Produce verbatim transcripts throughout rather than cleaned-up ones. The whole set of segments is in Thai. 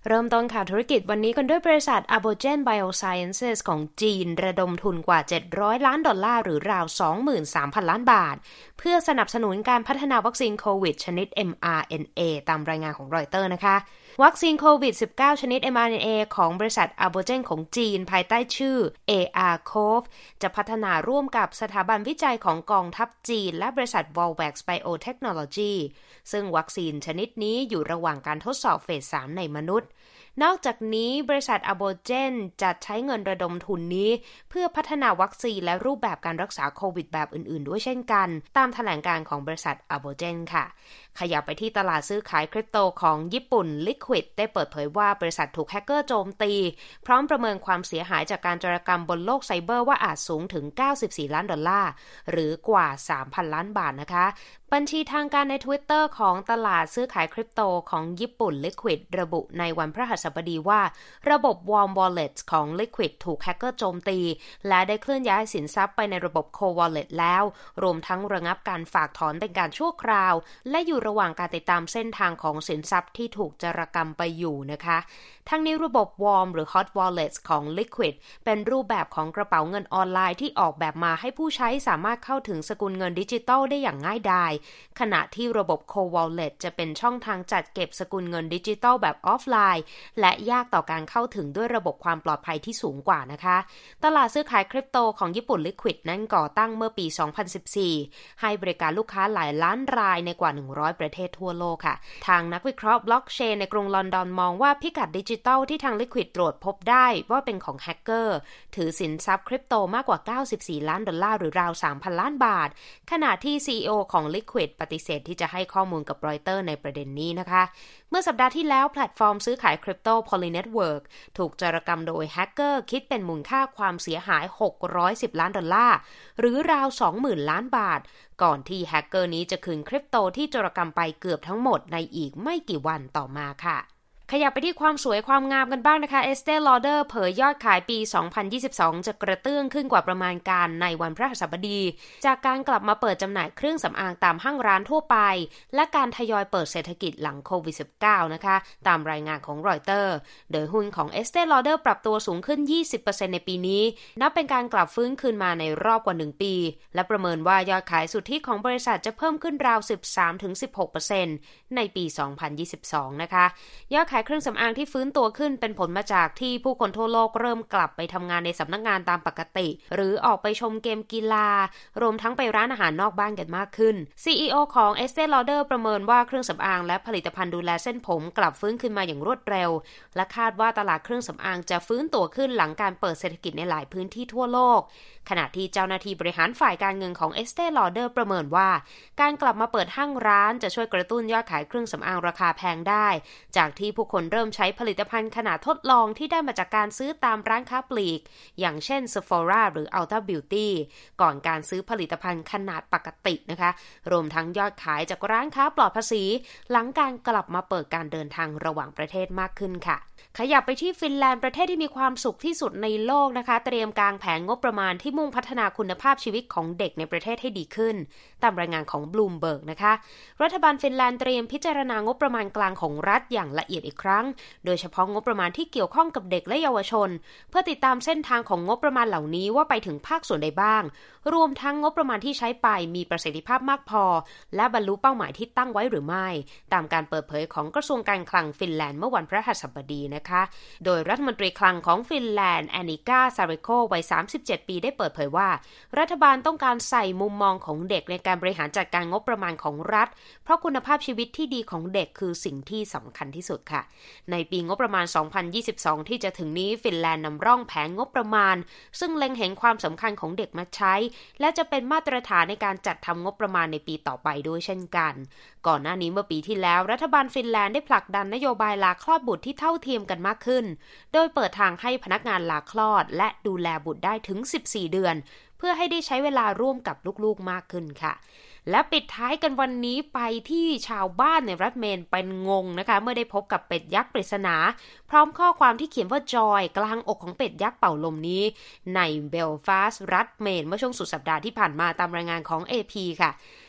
เริ่มต้นข่าวธุรกิจวันนี้กันด้วยบริษัท Abogen Biosciences ของจีนระดมทุนกว่าเจ็ดร้อยล้านดอลลาร์หรือราว สองหมื่นสามพัน ล้านบาทเพื่อสนับสนุนการพัฒนาวัคซีนโควิดชนิด เอ็ม อาร์ เอ็น เอ ตามรายงานของรอยเตอร์นะคะวัคซีนโควิด สิบเก้า ชนิด เอ็ม อาร์ เอ็น เอ ของบริษัท Abogen ของจีนภายใต้ชื่อ เอ อาร์ ซี โอ วี จะพัฒนาร่วมกับสถาบันวิจัยของกองทัพจีนและบริษัท Volvax Biotechnology ซึ่งวัคซีนชนิดนี้อยู่ระหว่างการทดสอบเฟส สาม ในมนุษย์นอกจากนี้บริษัท Abogen จะใช้เงินระดมทุนนี้เพื่อพัฒนาวัคซีนและรูปแบบการรักษาโควิดแบบอื่นๆด้วยเช่นกันตามแถลงการของบริษัท Abogen ค่ะขยับไปที่ตลาดซื้อขายคริปโตของญี่ปุ่น Liquid ได้เปิดเผยว่าบริษัทถูกแฮกเกอร์โจมตีพร้อมประเมินความเสียหายจากการโจรกรรมบนโลกไซเบอร์ว่าอาจสูงถึงเก้าสิบสี่ล้านดอลลาร์หรือกว่า สามพัน ล้านบาทนะคะบัญชีทางการใน Twitter ของตลาดซื้อขายคริปโตของญี่ปุ่น Liquid ระบุในวันพฤหัสบดีว่าระบบ Warm Wallet ของ Liquid ถูกแฮกเกอร์โจมตีและได้เคลื่อนย้ายสินทรัพย์ไปในระบบ Cold Wallet แล้วรวมทั้งระงับการฝากถอนเป็นการชั่วคราวและอยู่ระหว่างการติดตามเส้นทางของสินทรัพย์ที่ถูกจารกรรมไปอยู่นะคะทั้งนี้ระบบ Warm หรือ Hot Wallet ของ Liquid เป็นรูปแบบของกระเป๋าเงินออนไลน์ที่ออกแบบมาให้ผู้ใช้สามารถเข้าถึงสกุลเงินดิจิทัลได้อย่างง่ายดายขณะที่ระบบ Cold Wallet จะเป็นช่องทางจัดเก็บสกุลเงินดิจิทัลแบบออฟไลน์และยากต่อการเข้าถึงด้วยระบบความปลอดภัยที่สูงกว่านะคะตลาดซื้อขายคริปโตของญี่ปุ่น Liquid นั้นก่อตั้งเมื่อปี สองพันสิบสี่ ให้บริการลูกค้าหลายล้านรายในกว่า หนึ่งร้อย ประเทศทั่วโลกค่ะทางนักวิเคราะห์บล็อกเชนในกรุงลอนดอนมองว่าพิกัดดิจิทัลที่ทาง Liquid ตรวจพบได้ว่าเป็นของแฮกเกอร์ถือสินทรัพย์คริปโตมากกว่าเก้าสิบสี่ล้านดอลลาร์หรือราว สามพัน ล้านบาทขณะที่ ซี อี โอ ของ Liquid ปฏิเสธที่จะให้ข้อมูลกับรอยเตอร์ในประเด็นนี้นะคะเมื่อสัปดาห์ที่แล้วแพลตฟอร์มซื้อขายคริปโต Poly Network ถูกจารกรรมโดยแฮกเกอร์คิดเป็นมูลค่าความเสียหายหกร้อยสิบล้านดอลลาร์หรือราว สองหมื่น ล้านบาทก่อนที่แฮกเกอร์นี้จะคืนคริปโตที่จารกรรมไปเกือบทั้งหมดในอีกไม่กี่วันต่อมาค่ะขยับไปที่ความสวยความงามกันบ้างนะคะ Estée Lauder เผยยอดขายปี สองพันยี่สิบสอง จะกระเตื้องขึ้นกว่าประมาณการในวันพฤหัสบดีจากการกลับมาเปิดจำหน่ายเครื่องสำอางตามห้างร้านทั่วไปและการทยอยเปิดเศรษฐกิจหลังโควิด สิบเก้า นะคะตามรายงานของรอยเตอร์โดยหุ้นของ Estée Lauder ปรับตัวสูงขึ้น ยี่สิบเปอร์เซ็นต์ ในปีนี้นับเป็นการกลับฟื้นคืนมาในรอบกว่าหนึ่งปีและประเมินว่ายอดขายสุทธิของบริษัทจะเพิ่มขึ้นราว สิบสามถึงสิบหกเปอร์เซ็นต์ ในปี สองพันยี่สิบสอง นะคะยอดขายเครื่องสำอางที่ฟื้นตัวขึ้นเป็นผลมาจากที่ผู้คนทั่วโลกเริ่มกลับไปทำงานในสำนักงานตามปกติหรือออกไปชมเกมกีฬารวมทั้งไปร้านอาหารนอกบ้านกันมากขึ้น ซี อี โอ ของ Estée Lauder ประเมินว่าเครื่องสำอางและผลิตภัณฑ์ดูแลเส้นผมกลับฟื้นขึ้นมาอย่างรวดเร็วและคาดว่าตลาดเครื่องสำอางจะฟื้นตัวขึ้นหลังการเปิดเศรษฐกิจในหลายพื้นที่ทั่วโลกขณะที่เจ้าหน้าที่บริหารฝ่ายการเงินของ Estée Lauder ประเมินว่าการกลับมาเปิดห้างร้านจะช่วยกระตุ้นยอดขายเครื่องสำอางราคาแพงได้จากที่ผู้คนเริ่มใช้ผลิตภัณฑ์ขนาดทดลองที่ได้มาจากการซื้อตามร้านค้าปลีกอย่างเช่น Sephora หรือ Ulta Beauty ก่อนการซื้อผลิตภัณฑ์ขนาดปกตินะคะรวมทั้งยอดขายจากร้านค้าปลอดภาษีหลังการกลับมาเปิดการเดินทางระหว่างประเทศมากขึ้นค่ะขยับไปที่ฟินแลนด์ประเทศที่มีความสุขที่สุดในโลกนะคะเตรียมกางแผนงบประมาณที่มุ่งพัฒนาคุณภาพชีวิตของเด็กในประเทศให้ดีขึ้นตามรายงานของ Bloomberg นะคะรัฐบาลฟินแลนด์เตรียมพิจารณางบประมาณกลางของรัฐอย่างละเอียดอีกครั้งโดยเฉพาะงบประมาณที่เกี่ยวข้องกับเด็กและเยาวชนเพื่อติดตามเส้นทางของงบประมาณเหล่านี้ว่าไปถึงภาคส่วนใดบ้างรวมทั้งงบประมาณที่ใช้ไปมีประสิทธิภาพมากพอและบรรลุเป้าหมายที่ตั้งไว้หรือไม่ตามการเปิดเผยของกระทรวงการคลังฟินแลนด์เมื่อวันพฤหัสบดีนะคะโดยรัฐมนตรีคลังของฟินแลนด์แอนิกาซาริโควัยสามสิบเจ็ดปีได้เปิดเผยว่ารัฐบาลต้องการใส่มุมมองของเด็กในการบริหารจัดการงบประมาณของรัฐเพราะคุณภาพชีวิตที่ดีของเด็กคือสิ่งที่สำคัญที่สุดค่ะในปีงบประมาณ สองพันยี่สิบสอง ที่จะถึงนี้ฟินแลนด์นำร่องแผนงบประมาณซึ่งเล็งเห็นความสำคัญของเด็กมาใช้และจะเป็นมาตรฐานในการจัดทำงบประมาณในปีต่อไปด้วยเช่นกันก่อนหน้านี้เมื่อปีที่แล้วรัฐบาลฟินแลนด์ได้ผลักดันนโยบายลาคลอดบุตรที่เท่าเทียมกันมากขึ้นโดยเปิดทางให้พนักงานลาคลอดและดูแลบุตรได้ถึงสิบสี่เดือนเพื่อให้ได้ใช้เวลาร่วมกับลูกๆมากขึ้นค่ะและปิดท้ายกันวันนี้ไปที่ชาวบ้านในรัฐเมนเป็นงงนะคะเมื่อได้พบกับเป็ดยักษ์ปริศนาพร้อมข้อความที่เขียนว่าจอยกลางอกของเป็ดยักษ์เป่าลมนี้ในเบลฟาสต์รัฐเมนเมื่อช่วงสุดสัปดาห์ที่ผ่านมาตามรายงานของ เอ พี ค่ะ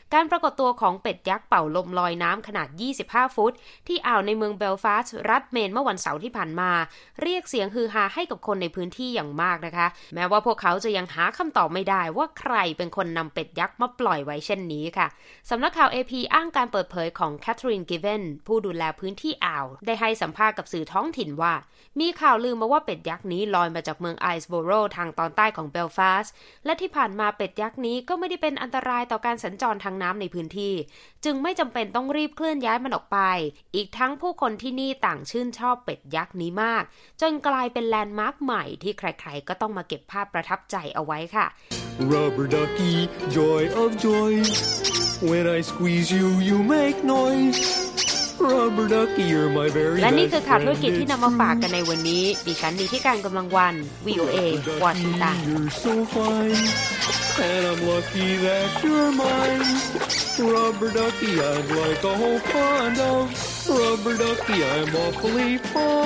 การปรากฏตัวของเป็ดยักษ์เป่าลมลอยน้ำขนาดยี่สิบห้าฟุตที่อ่าวในเมืองเบลฟาสต์รัฐเมนเมื่อวันเสาร์ที่ผ่านมาเรียกเสียงฮือฮาให้กับคนในพื้นที่อย่างมากนะคะแม้ว่าพวกเขาจะยังหาคำตอบไม่ได้ว่าใครเป็นคนนำเป็ดยักษ์มาปล่อยไว้เช่นนี้ค่ะสำนักข่าว เอ พี อ้างการเปิดเผยของแคทเธอรีนกิเวนผู้ดูแลพื้นที่อ่าวได้ให้สัมภาษณ์กับสื่อท้องถิ่นว่ามีข่าวลือมาว่าเป็ดยักษ์นี้ลอยมาจากเมืองไอส์บอโรทางตอนใต้ของเบลฟาสต์และที่ผ่านมาเป็ดยักษ์นี้ก็ไม่ได้เป็นอันตรายต่อการสัญจรทางน้ำในพื้นที่จึงไม่จำเป็นต้องรีบเคลื่อนย้ายมันออกไปอีกทั้งผู้คนที่นี่ต่างชื่นชอบเป็ดยักษ์นี้มากจนกลายเป็นแลนด์มาร์คใหม่ที่ใครๆก็ต้องมาเก็บภาพประทับใจเอาไว้ค่ะ Rubber ducky, joy of joys. When I squeeze you, you make noise. Rubber ducky, you're my very และนี่ best คือข่าวธุร friend. กิจที่นำมาฝากกันในวันนี้ดิฉันนิติการกำลังวัน วี โอ เอ วอชิงตัน You're so fine, and I'm lucky that you're mine. Rubber ducky, I'd like a whole pond of. Rubber ducky, I'm awfully fond.